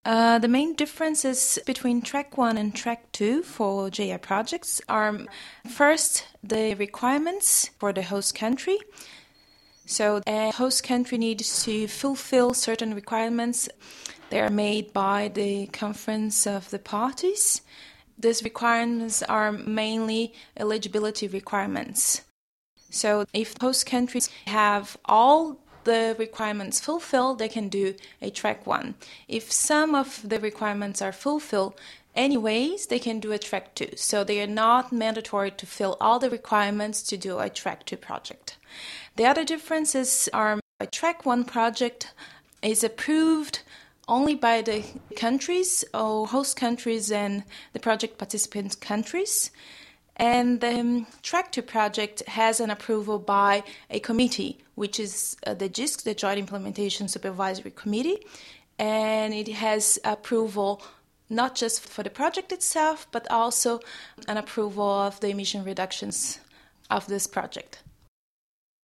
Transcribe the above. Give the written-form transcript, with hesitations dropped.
The main differences between Track 1 and Track 2 for JI projects are first the requirements for the host country. So a host country needs to fulfill certain requirements. They are made by the Conference of the Parties. These requirements are mainly eligibility requirements. So if host countries have all the requirements fulfilled, they can do a Track 1. If some of the requirements are fulfilled anyways, they can do a Track 2. So they are not mandatory to fill all the requirements to do a Track 2 project. The other differences are a Track 1 project is approved only by the countries or host countries and the project participant countries. And the Track 2 project has an approval by a committee, which is the JISC, the Joint Implementation Supervisory Committee. And it has approval not just for the project itself, but also an approval of the emission reductions of this project.